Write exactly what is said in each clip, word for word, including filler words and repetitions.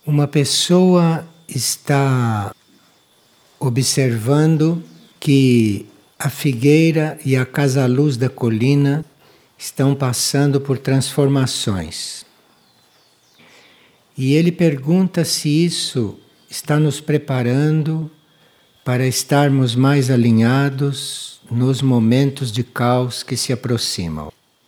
Uma pessoa está observando que a figueira e a casa-luz da colina estão passando por transformações. E ele pergunta se isso está nos preparando para estarmos mais alinhados nos momentos de caos que se aproximam.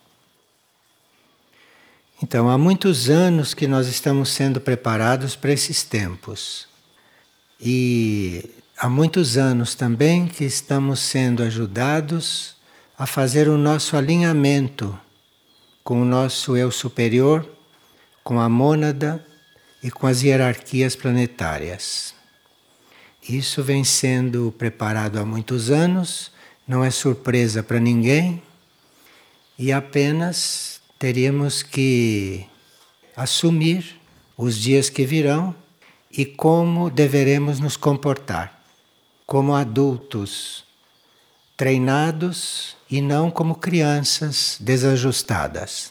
Então, há muitos anos que nós estamos sendo preparados para esses tempos. E há muitos anos também que estamos sendo ajudados a fazer o nosso alinhamento com o nosso eu superior, com a mônada e com as hierarquias planetárias. Isso vem sendo preparado há muitos anos, não é surpresa para ninguém, e apenas teríamos que assumir os dias que virão e como deveremos nos comportar, como adultos treinados e não como crianças desajustadas.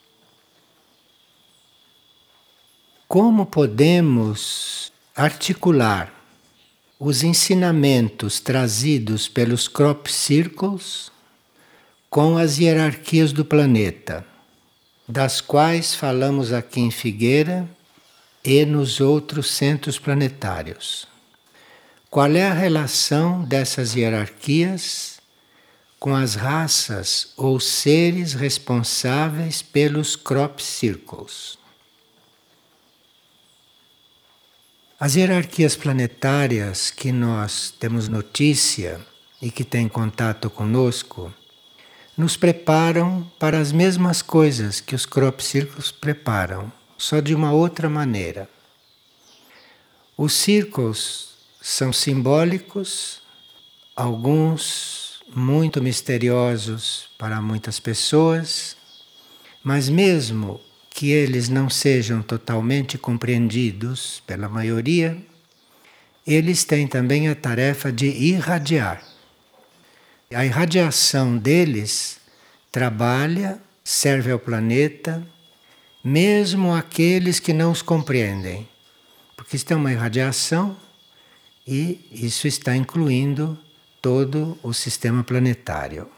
Como podemos articular os ensinamentos trazidos pelos crop circles com as hierarquias do planeta, das quais falamos aqui em Figueira e nos outros centros planetários? Qual é a relação dessas hierarquias com as raças ou seres responsáveis pelos crop circles? As hierarquias planetárias que nós temos notícia e que têm contato conosco nos preparam para as mesmas coisas que os crop circles preparam, só de uma outra maneira. Os círculos são simbólicos, alguns muito misteriosos para muitas pessoas, mas mesmo que eles não sejam totalmente compreendidos pela maioria, eles têm também a tarefa de irradiar. A irradiação deles trabalha, serve ao planeta, mesmo aqueles que não os compreendem, porque isso é uma irradiação e isso está incluindo todo o sistema planetário.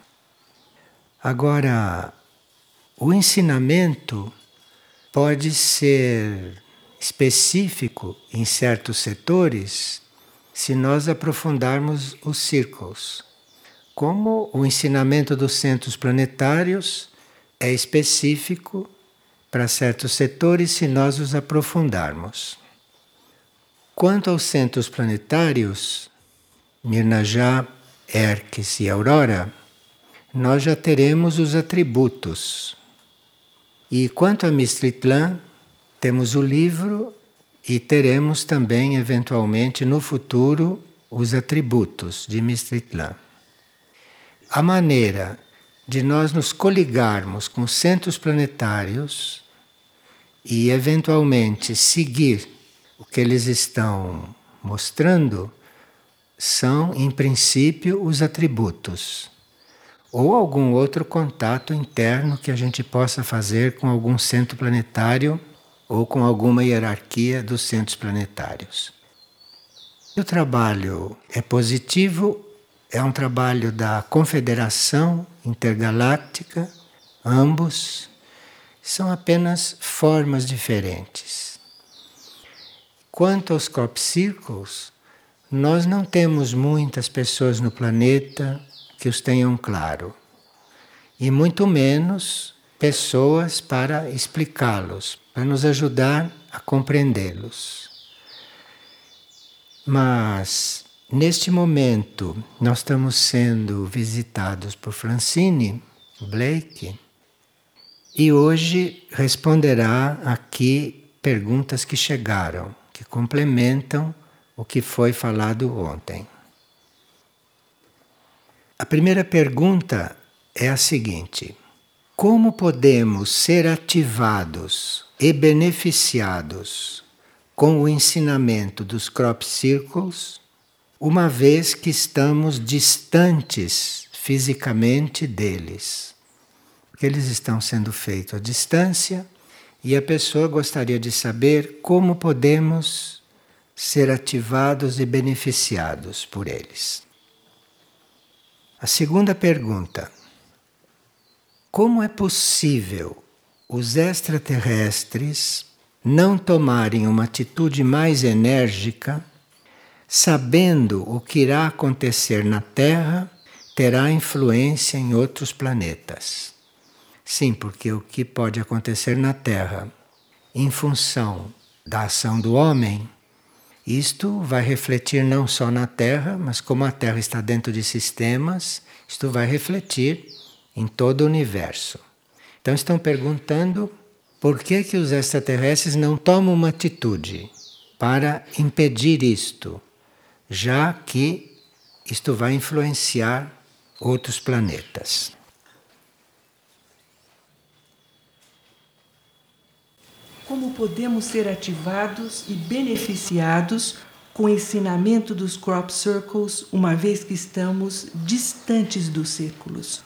Agora, o ensinamento pode ser específico em certos setores se nós aprofundarmos os círculos. Como o ensinamento dos centros planetários é específico para certos setores se nós os aprofundarmos. Quanto aos centros planetários, Mirnajá, Herques e Aurora, nós já teremos os atributos. E quanto a Mistritlan, temos o livro e teremos também, eventualmente, no futuro, os atributos de Mistritlan. A maneira de nós nos coligarmos com os centros planetários e, eventualmente, seguir o que eles estão mostrando são, em princípio, os atributos. Ou algum outro contato interno que a gente possa fazer com algum centro planetário ou com alguma hierarquia dos centros planetários. O trabalho é positivo, é um trabalho da Confederação Intergaláctica, ambos são apenas formas diferentes. Quanto aos crop circles, nós não temos muitas pessoas no planeta que os tenham claro, e muito menos pessoas para explicá-los, para nos ajudar a compreendê-los. Mas, neste momento, nós estamos sendo visitados por Francine Blake, e hoje responderá aqui perguntas que chegaram, que complementam o que foi falado ontem. A primeira pergunta é a seguinte: como podemos ser ativados e beneficiados com o ensinamento dos crop circles, uma vez que estamos distantes fisicamente deles? Porque eles estão sendo feitos à distância E a pessoa gostaria de saber como podemos ser ativados e beneficiados por eles. A segunda pergunta: como é possível os extraterrestres não tomarem uma atitude mais enérgica, sabendo o que irá acontecer na Terra terá influência em outros planetas? Sim, porque o que pode acontecer na Terra, em função da ação do homem, isto vai refletir não só na Terra, mas como a Terra está dentro de sistemas, isto vai refletir em todo o universo. Então estão perguntando por que que os extraterrestres não tomam uma atitude para impedir isto, já que isto vai influenciar outros planetas. Como podemos ser ativados e beneficiados com o ensinamento dos crop circles, uma vez que estamos distantes dos círculos?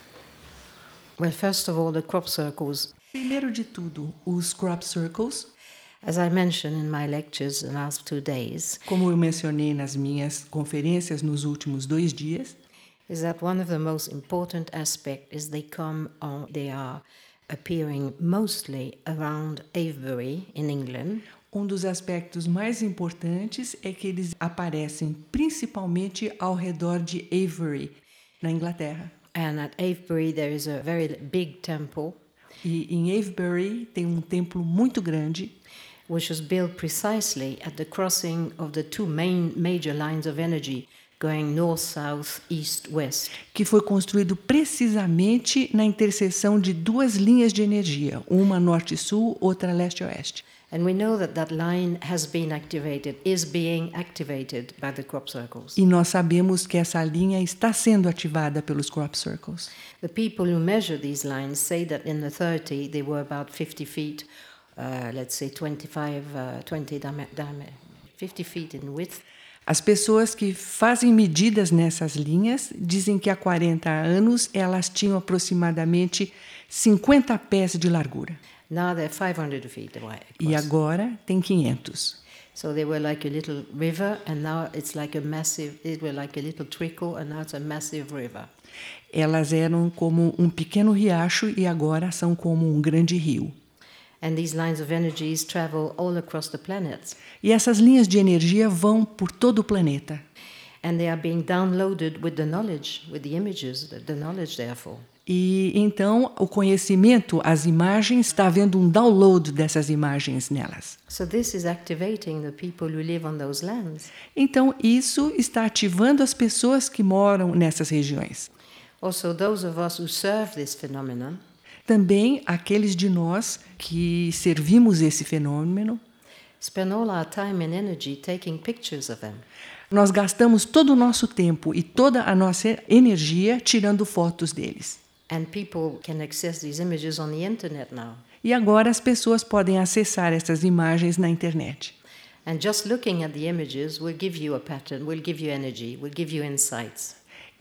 Well, first of all, the crop circles. Primeiro de tudo, os crop circles, As I mentioned in my lectures the last two days, como eu mencionei nas minhas conferências nos últimos dois dias, is that one of the most important aspects is they come on, they are appearing mostly around Avebury in England. um dos aspectos mais importantes é que eles aparecem principalmente ao redor de Avebury, na Inglaterra. And at Avebury there is a very big temple E em Avebury tem um templo muito grande, which was built precisely at the crossing of the two main major lines of energy going north, south, east, west. que foi construído precisamente na interseção de duas linhas de energia, uma norte-sul, outra leste-oeste. And we know that that line has been activated, is being activated by the crop circles. E nós sabemos que essa linha está sendo ativada pelos crop circles. The people who measure these lines say that in the thirty they were about fifty feet, uh, let's say twenty-five, uh, twenty, dime, dime, fifty feet in width. As pessoas que fazem medidas nessas linhas dizem que há quarenta anos elas tinham aproximadamente cinquenta pés de largura. Now they're five hundred feet wide. E agora tem quinhentos. So they were like a little river, and now it's like a massive. It were like a little trickle, and now it's a massive river. Elas eram como um pequeno riacho e agora são como um grande rio. And these lines of energies travel all across the planet. E essas linhas de energia vão por todo o planeta. And they are being downloaded with the knowledge, with the images, the, the knowledge therefore. E então o conhecimento, as imagens, está havendo um download dessas imagens nelas. So this is activating the people who live on those lands. Então isso está ativando as pessoas que moram nessas regiões. Also, those of us who serve this phenomenon, Também aqueles de nós que servimos esse fenômeno, spend all our time and energy taking pictures of them. nós gastamos todo o nosso tempo e toda a nossa energia tirando fotos deles. And people can access these images on the internet now. E agora as pessoas podem acessar essas imagens na internet. And just looking at the images will give you a pattern, will give you energy, will give you insights.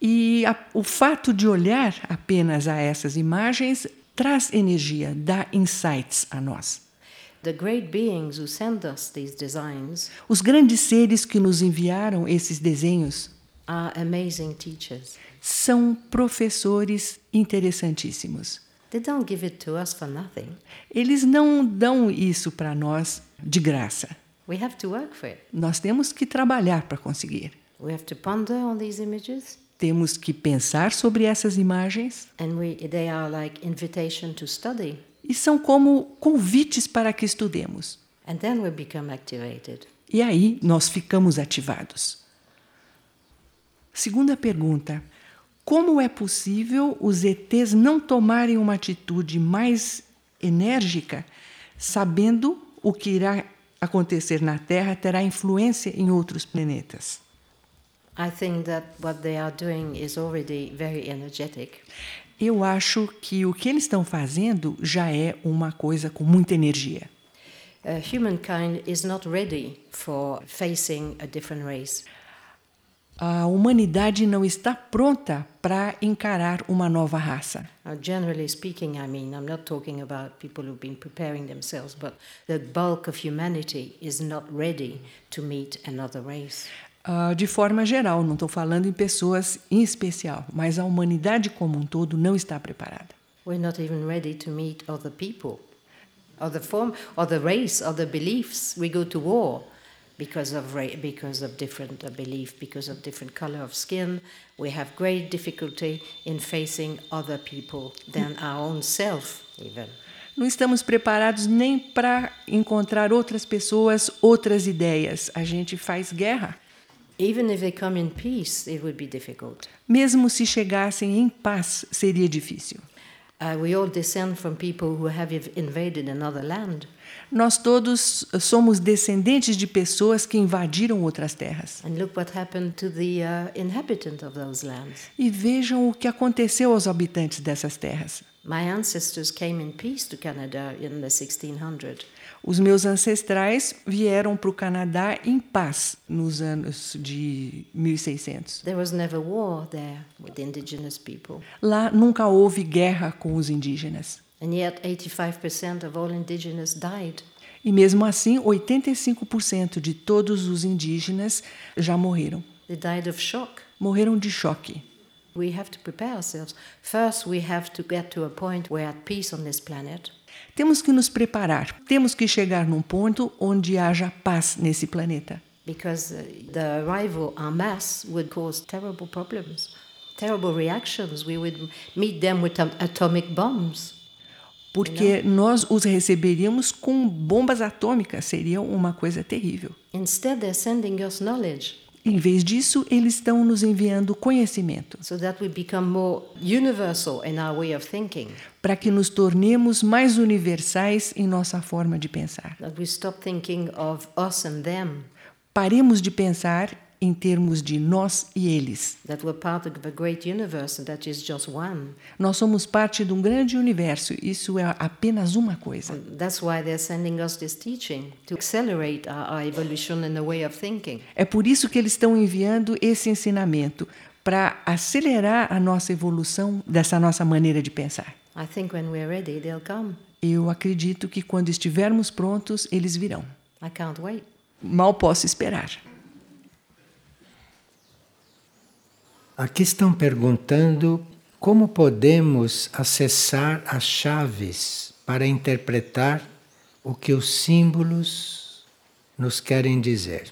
E a, o fato de olhar apenas a essas imagens traz energia, dá insights a nós. The great beings who send us these designs Os grandes seres que nos enviaram esses desenhos are amazing teachers. são professores interessantíssimos. They don't give it to us for nothing. Eles não dão isso para nós de graça. We have to work for it. Nós temos que trabalhar para conseguir. We have to ponder on these images, Temos que pensar sobre essas imagens and we, they are like invitation to study. e são como convites para que estudemos. And then we become activated. E aí nós ficamos ativados. Segunda pergunta: como é possível os E Tês não tomarem uma atitude mais enérgica, sabendo o que irá acontecer na Terra terá influência em outros planetas? I think that what they are doing is already very energetic. Eu acho que o que eles estão fazendo já é uma coisa com muita energia. Uh, humankind is not ready for facing a different race. A humanidade não está pronta para encarar uma nova raça. Uh, generally speaking, I mean, I'm not talking about people who've been preparing themselves, but the bulk of humanity is not ready to meet another race. Uh, de forma geral, não estou falando em pessoas em especial, mas a humanidade como um todo não está preparada. We're not even ready to meet other people, other form, other race, other beliefs. We go to war because of ra- because of different uh, belief, because of different color of skin. We have great difficulty in facing other people than our own self, even. Não estamos preparados nem para encontrar outras pessoas, outras ideias. A gente faz guerra. Even if they come in peace, it would be difficult. Mesmo se chegassem em paz, seria difícil. Uh, we all descend from people who have invaded another land. Nós todos somos descendentes de pessoas que invadiram outras terras. And look what happened to the uh, inhabitant of those lands. E vejam o que aconteceu aos habitantes dessas terras. My ancestors came in peace to Canada in the sixteen hundreds. Os meus ancestrais vieram para o Canadá em paz nos anos de mil e seiscentos. There was never war there with indigenous people. Lá nunca houve guerra com os indígenas. And yet eighty-five percent of all indigenous died. E mesmo assim, oitenta e cinco por cento de todos os indígenas já morreram. They died of shock. Morreram de choque. We have to prepare ourselves. First, we have to get to a point where at peace on this planet. Temos que nos preparar. Temos que chegar num ponto onde haja paz nesse planeta. Because uh, the arrival en masse would cause terrible problems, terrible reactions. We would meet them with um, atomic bombs. Porque nós os receberíamos com bombas atômicas. Seria uma coisa terrível. Instead, they're sending us knowledge. Em vez disso, eles estão nos enviando conhecimento. So that we become more universal in our way of thinking. Para que nos tornemos mais universais em nossa forma de pensar. That we stop thinking of us and them. Paremos de pensar em termos de nós e eles. That we're part of a great universe and that is just one. Nós somos parte de um grande universo. Isso é apenas uma coisa. And that's why they're sending us this teaching to accelerate our, our evolution in the way of thinking. É por isso que eles estão enviando esse ensinamento para acelerar a nossa evolução dessa nossa maneira de pensar. I think when we're ready, they'll come. Eu acredito que quando estivermos prontos, eles virão. I can't wait. Mal posso esperar. Aqui estão perguntando como podemos acessar as chaves para interpretar o que os símbolos nos querem dizer.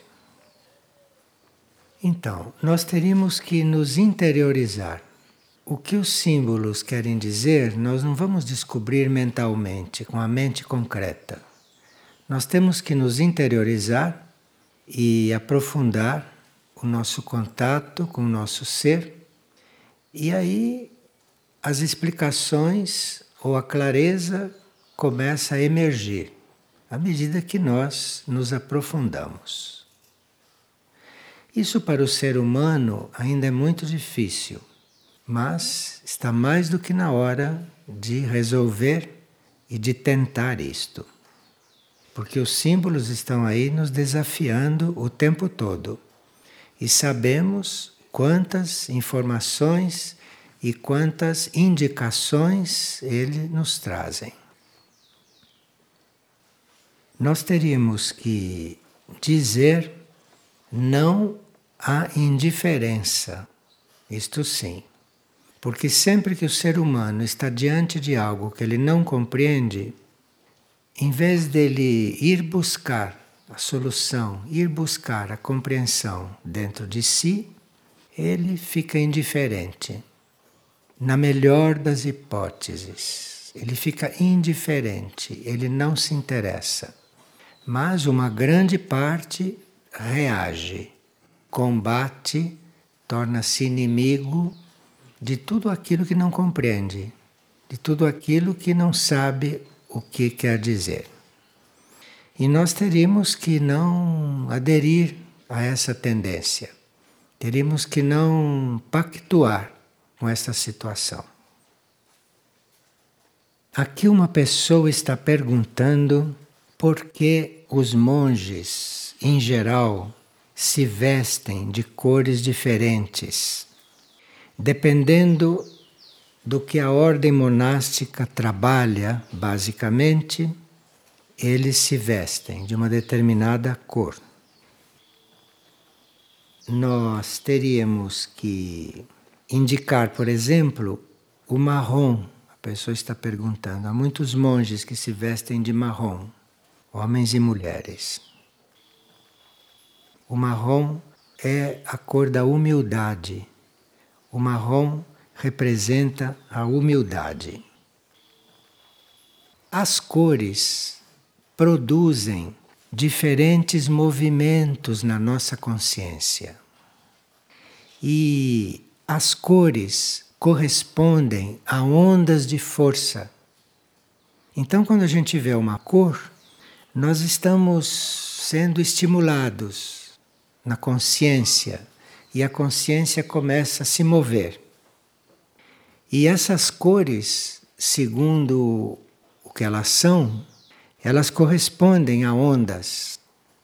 Então, nós teríamos que nos interiorizar. O que os símbolos querem dizer, nós não vamos descobrir mentalmente, com a mente concreta. Nós temos que nos interiorizar e aprofundar o nosso contato com o nosso ser, e aí as explicações ou a clareza começa a emergir à medida que nós nos aprofundamos. Isso para o ser humano ainda é muito difícil, mas está mais do que na hora de resolver e de tentar isto. Porque os símbolos estão aí nos desafiando o tempo todo. E sabemos quantas informações e quantas indicações ele nos trazem. Nós teríamos que dizer não à indiferença, isto sim. Porque sempre que o ser humano está diante de algo que ele não compreende, em vez dele ir buscar a solução, ir buscar a compreensão dentro de si, ele fica indiferente. Na melhor das hipóteses, ele fica indiferente, ele não se interessa. Mas uma grande parte reage, combate, torna-se inimigo de tudo aquilo que não compreende, de tudo aquilo que não sabe o que quer dizer. E nós teríamos que não aderir a essa tendência. Teríamos que não pactuar com essa situação. Aqui uma pessoa está perguntando por que os monges, em geral, se vestem de cores diferentes, dependendo do que a ordem monástica trabalha, basicamente, eles se vestem de uma determinada cor. Nós teríamos que indicar, por exemplo, o marrom. A pessoa está perguntando. Há muitos monges que se vestem de marrom, homens e mulheres. O marrom é a cor da humildade. O marrom representa a humildade. As cores produzem diferentes movimentos na nossa consciência. E as cores correspondem a ondas de força. Então, quando a gente vê uma cor, nós estamos sendo estimulados na consciência e a consciência começa a se mover. E essas cores, segundo o que elas são, elas correspondem a ondas.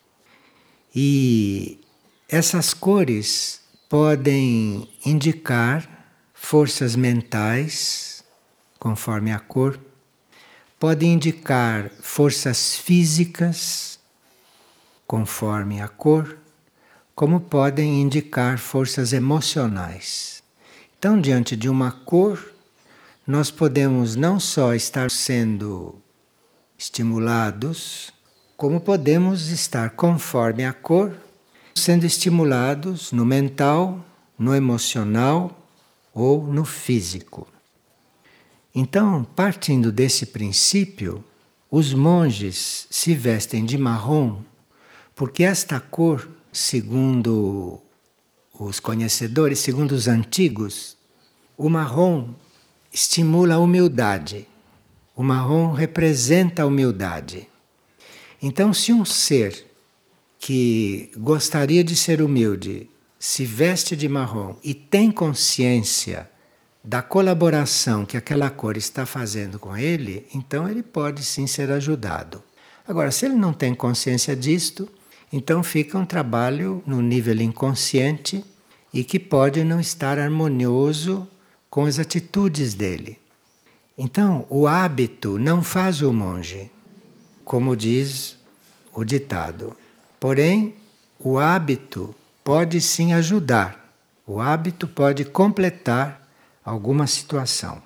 E essas cores podem indicar forças mentais, conforme a cor, podem indicar forças físicas, conforme a cor, como podem indicar forças emocionais. Então, diante de uma cor, nós podemos não só estar sendo estimulados, como podemos estar, conforme a cor, sendo estimulados no mental, no emocional ou no físico. Então, partindo desse princípio, os monges se vestem de marrom porque esta cor, segundo os conhecedores, segundo os antigos, o marrom estimula a humildade. O marrom representa a humildade. Então, se um ser que gostaria de ser humilde se veste de marrom e tem consciência da colaboração que aquela cor está fazendo com ele, então ele pode sim ser ajudado. Agora, se ele não tem consciência disto, então fica um trabalho no nível inconsciente e que pode não estar harmonioso com as atitudes dele. Então, o hábito não faz o monge, como diz o ditado. Porém, o hábito pode sim ajudar. O hábito pode completar alguma situação.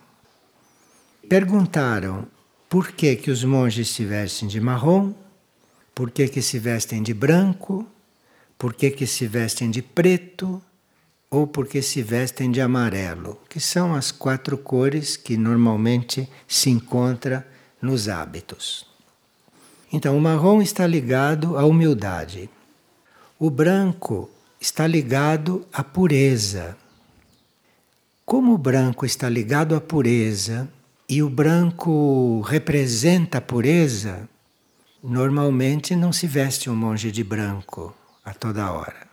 Perguntaram por que que os monges se vestem de marrom, por que que se vestem de branco, por que que se vestem de preto ou por que se vestem de amarelo, que são as quatro cores que normalmente se encontram nos hábitos. Então, o marrom está ligado à humildade. O branco está ligado à pureza. Como o branco está ligado à pureza e o branco representa a pureza, normalmente não se veste um monge de branco a toda hora.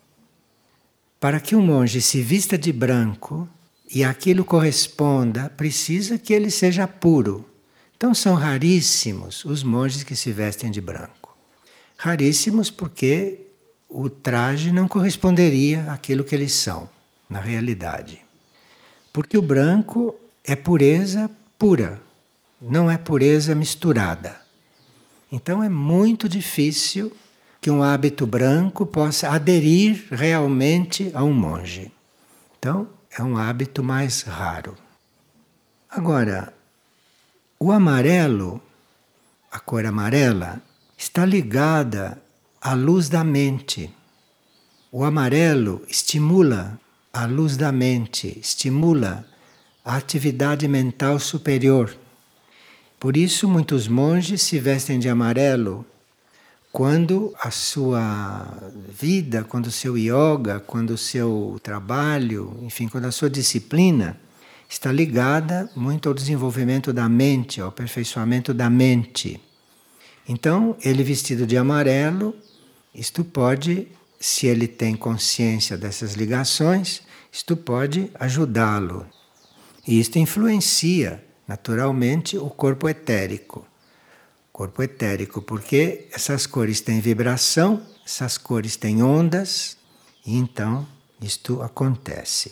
Para que um monge se vista de branco e aquilo corresponda, precisa que ele seja puro. Então são raríssimos os monges que se vestem de branco. Raríssimos porque o traje não corresponderia àquilo que eles são, na realidade. Porque o branco é pureza pura, não é pureza misturada. Então é muito difícil que um hábito branco possa aderir realmente a um monge. Então é um hábito mais raro. Agora, o amarelo, a cor amarela, está ligada à luz da mente. O amarelo estimula a luz da mente, estimula a atividade mental superior. Por isso, muitos monges se vestem de amarelo quando a sua vida, quando o seu yoga, quando o seu trabalho, enfim, quando a sua disciplina está ligada muito ao desenvolvimento da mente, ao aperfeiçoamento da mente. Então, ele vestido de amarelo, isto pode, se ele tem consciência dessas ligações, isto pode ajudá-lo. E isto influencia, naturalmente, o corpo etérico. Corpo etérico, porque essas cores têm vibração essas cores têm ondas e então isto acontece.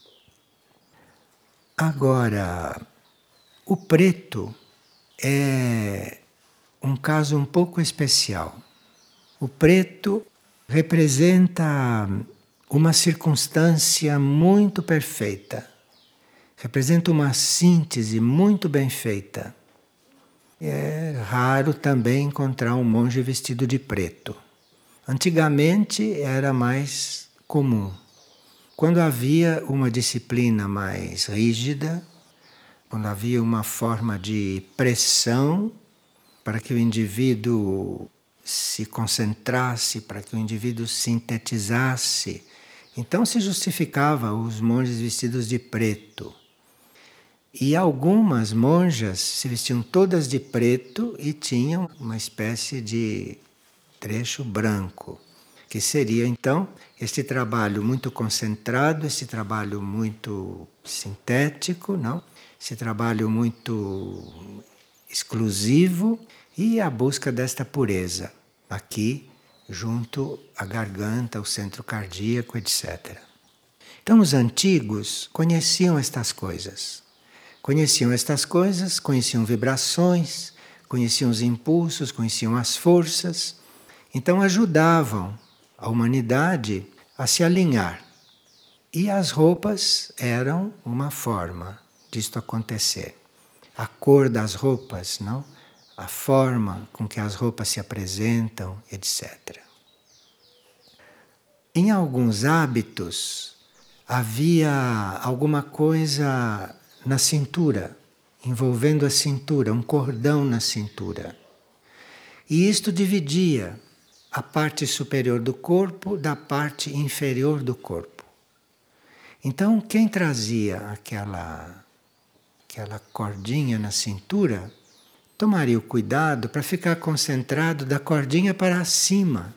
Agora, o preto é um caso um pouco especial. O preto representa uma circunstância muito perfeita, representa uma síntese muito bem feita. É raro também encontrar um monge vestido de preto. Antigamente era mais comum. Quando havia uma disciplina mais rígida, quando havia uma forma de pressão para que o indivíduo se concentrasse, para que o indivíduo sintetizasse, então se justificava os monges vestidos de preto. E algumas monjas se vestiam todas de preto e tinham uma espécie de trecho branco, que seria então este trabalho muito concentrado, este trabalho muito sintético, não? Esse trabalho muito exclusivo e a busca desta pureza aqui junto à garganta, ao centro cardíaco, etcétera. Então os antigos conheciam estas coisas. Conheciam estas coisas, conheciam vibrações, conheciam os impulsos, conheciam as forças. Então ajudavam a humanidade a se alinhar. E as roupas eram uma forma disto acontecer. A cor das roupas, não? A forma com que as roupas se apresentam, etcétera. Em alguns hábitos havia alguma coisa na cintura, envolvendo a cintura, um cordão na cintura. E isto dividia a parte superior do corpo da parte inferior do corpo. Então, quem trazia aquela, aquela cordinha na cintura, tomaria o cuidado para ficar concentrado da cordinha para cima.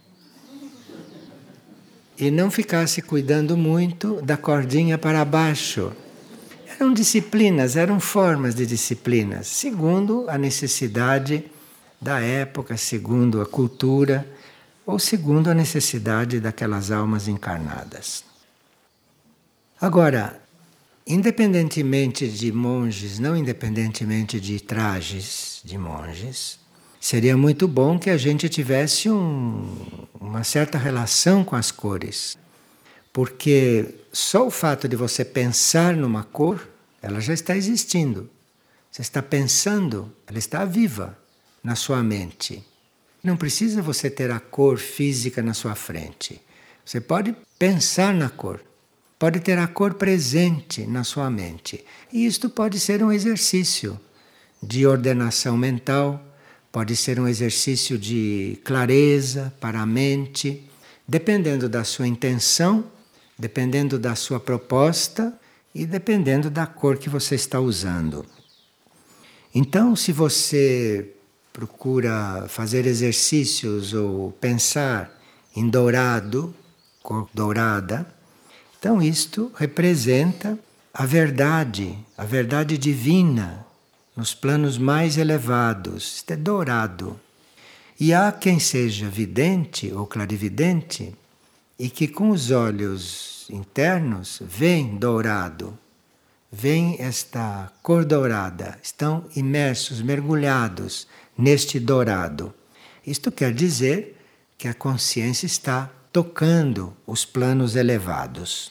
E não ficasse cuidando muito da cordinha para baixo. Eram disciplinas, eram formas de disciplinas, segundo a necessidade da época, segundo a cultura, ou segundo a necessidade daquelas almas encarnadas. Agora, independentemente de monges, não independentemente de trajes de monges, seria muito bom que a gente tivesse um, uma certa relação com as cores. Porque só o fato de você pensar numa cor, ela já está existindo. Você está pensando, ela está viva na sua mente. Não precisa você ter a cor física na sua frente. Você pode pensar na cor, pode ter a cor presente na sua mente. E isto pode ser um exercício de ordenação mental, pode ser um exercício de clareza para a mente, dependendo da sua intenção, dependendo da sua proposta e dependendo da cor que você está usando. Então, se você procura fazer exercícios ou pensar em dourado, cor dourada, então isto representa a verdade, a verdade divina nos planos mais elevados. Isto é dourado. E há quem seja vidente ou clarividente e que com os olhos internos veem dourado, veem esta cor dourada, estão imersos, mergulhados neste dourado. Isto quer dizer que a consciência está tocando os planos elevados.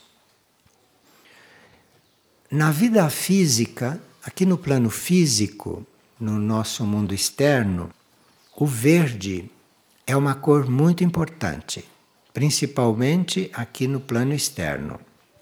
Na vida física, aqui no plano físico, no nosso mundo externo, o verde é uma cor muito importante, principalmente aqui no plano externo.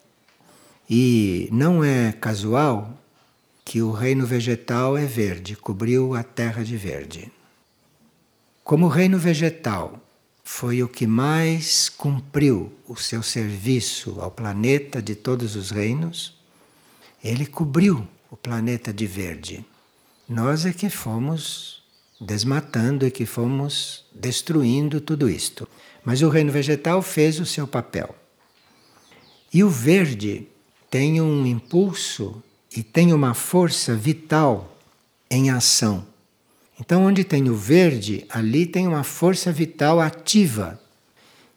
E não é casual que o reino vegetal é verde, cobriu a terra de verde. Como o reino vegetal foi o que mais cumpriu o seu serviço ao planeta de todos os reinos, ele cobriu o planeta de verde. Nós é que fomos desmatando e que fomos destruindo tudo isto. Mas o reino vegetal fez o seu papel. E o verde tem um impulso e tem uma força vital em ação. Então, onde tem o verde, ali tem uma força vital ativa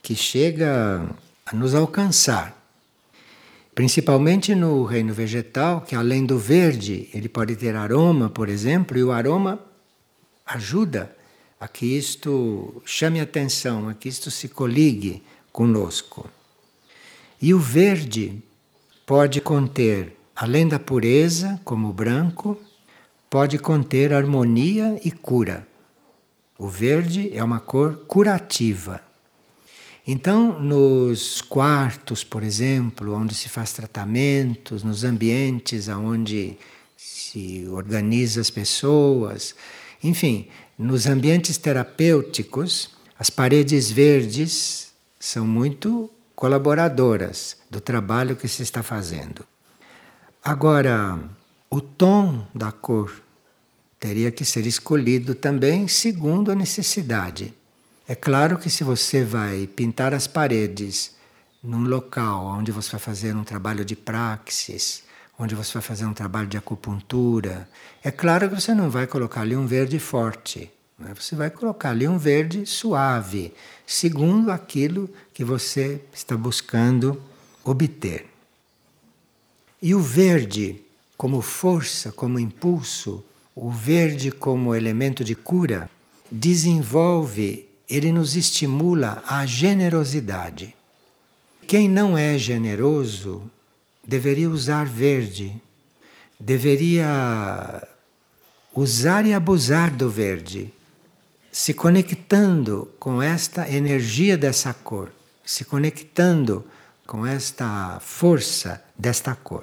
que chega a nos alcançar. Principalmente no reino vegetal, que além do verde, ele pode ter aroma, por exemplo, e o aroma ajuda a que isto chame atenção, a que isto se coligue conosco. E o verde pode conter, além da pureza, como o branco, pode conter harmonia e cura. O verde é uma cor curativa. Então, nos quartos, por exemplo, onde se faz tratamentos, nos ambientes onde se organiza as pessoas, enfim, nos ambientes terapêuticos, as paredes verdes são muito colaboradoras do trabalho que se está fazendo. Agora, o tom da cor teria que ser escolhido também segundo a necessidade. É claro que se você vai pintar as paredes num local onde você vai fazer um trabalho de praxis, onde você vai fazer um trabalho de acupuntura, é claro que você não vai colocar ali um verde forte, né? Você vai colocar ali um verde suave, segundo aquilo que você está buscando obter. E o verde como força, como impulso, o verde como elemento de cura, desenvolve, ele nos estimula à generosidade. Quem não é generoso deveria usar verde, deveria usar e abusar do verde, se conectando com esta energia dessa cor, se conectando com esta força desta cor.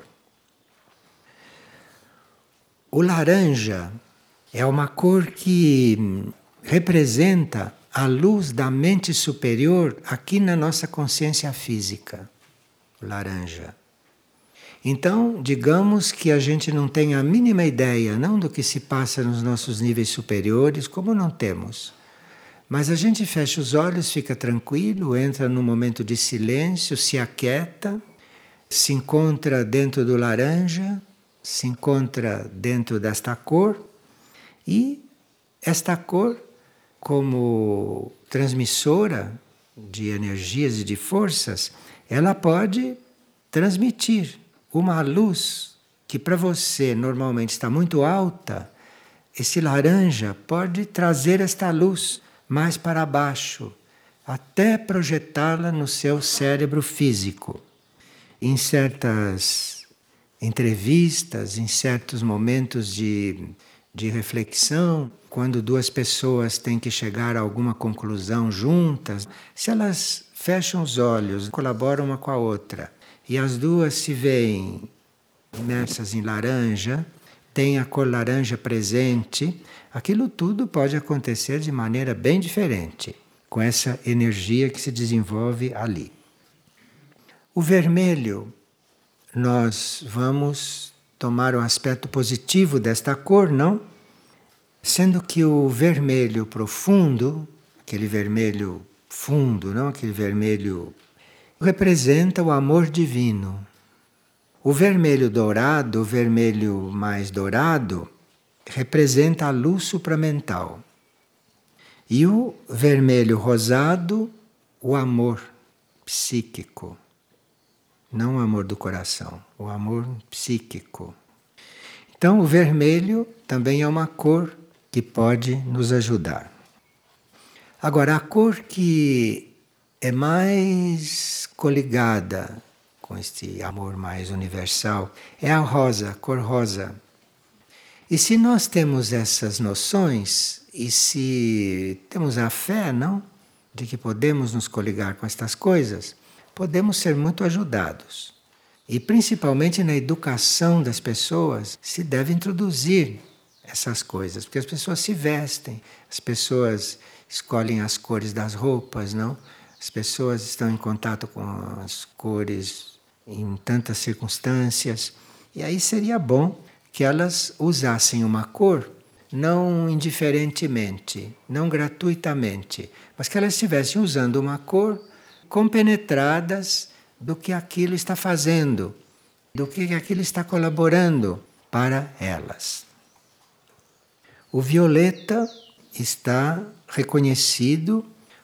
O laranja é uma cor que representa a luz da mente superior aqui na nossa consciência física. O laranja. Então, digamos que a gente não tem a mínima ideia, não do que se passa nos nossos níveis superiores, como não temos. Mas a gente fecha os olhos, fica tranquilo, entra num momento de silêncio, se aquieta, se encontra dentro do laranja, se encontra dentro desta cor, e esta cor, como transmissora de energias e de forças, ela pode transmitir uma luz que para você normalmente está muito alta. Esse laranja pode trazer esta luz mais para baixo, até projetá-la no seu cérebro físico. Em certas entrevistas, em certos momentos de, de reflexão, quando duas pessoas têm que chegar a alguma conclusão juntas, se elas fecham os olhos, colaboram uma com a outra, e as duas se veem imersas em laranja, têm a cor laranja presente, aquilo tudo pode acontecer de maneira bem diferente, com essa energia que se desenvolve ali. O vermelho, nós vamos tomar um aspecto positivo desta cor, não? Sendo que o vermelho profundo, aquele vermelho fundo, não? Aquele vermelho, representa o amor divino. O vermelho dourado, o vermelho mais dourado, representa a luz supramental. E o vermelho rosado, o amor psíquico. Não o amor do coração, o amor psíquico. Então, o vermelho também é uma cor que pode nos ajudar. Agora, a cor que é mais coligada com este amor mais universal é a rosa, a cor rosa. E se nós temos essas noções, e se temos a fé, não, de que podemos nos coligar com estas coisas, podemos ser muito ajudados. E principalmente na educação das pessoas se deve introduzir essas coisas, porque as pessoas se vestem, as pessoas escolhem as cores das roupas, não? As pessoas estão em contato com as cores em tantas circunstâncias, e aí seria bom que elas usassem uma cor não indiferentemente, não gratuitamente, mas que elas estivessem usando uma cor compenetradas do que aquilo está fazendo, do que aquilo está colaborando para elas. O violeta está reconhecido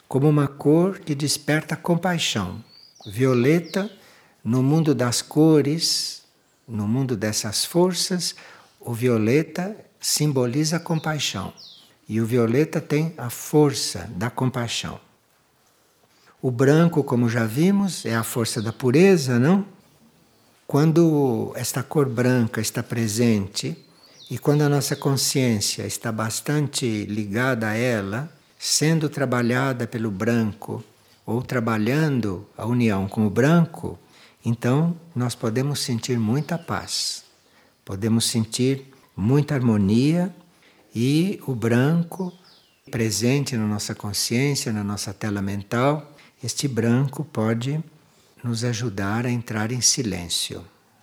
como uma cor que desperta compaixão. Violeta, no mundo das cores, no mundo dessas forças, o violeta simboliza a compaixão. E o violeta tem a força da compaixão. O branco, como já vimos, é a força da pureza, não? Quando esta cor branca está presente e quando a nossa consciência está bastante ligada a ela, sendo trabalhada pelo branco ou trabalhando a união com o branco, então nós podemos sentir muita paz, podemos sentir muita harmonia e o branco presente na nossa consciência, na nossa tela mental, este branco pode nos ajudar a entrar em silêncio.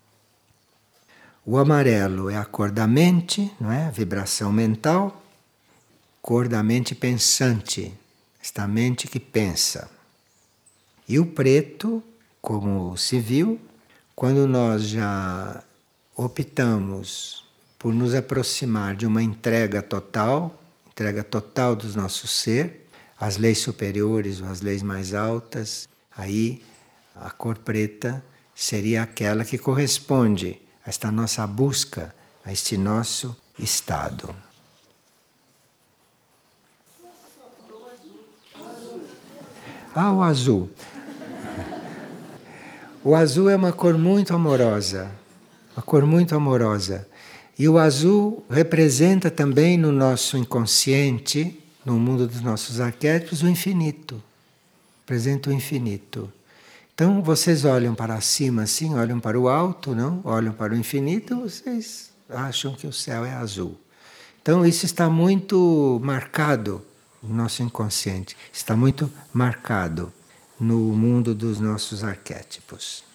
O amarelo é a cor da mente, não é? A vibração mental, cor da mente pensante, esta mente que pensa. E o preto, como se viu, quando nós já optamos por nos aproximar de uma entrega total, entrega total do nosso ser, às leis superiores ou às leis mais altas, aí a cor preta seria aquela que corresponde a esta nossa busca, a este nosso estado. Ah, o azul. O azul é uma cor muito amorosa, uma cor muito amorosa. E o azul representa também no nosso inconsciente, no mundo dos nossos arquétipos, o infinito. Representa o infinito. Então vocês olham para cima assim, olham para o alto, não? Olham para o infinito, vocês acham que o céu é azul. Então isso está muito marcado no nosso inconsciente, está muito marcado no mundo dos nossos arquétipos.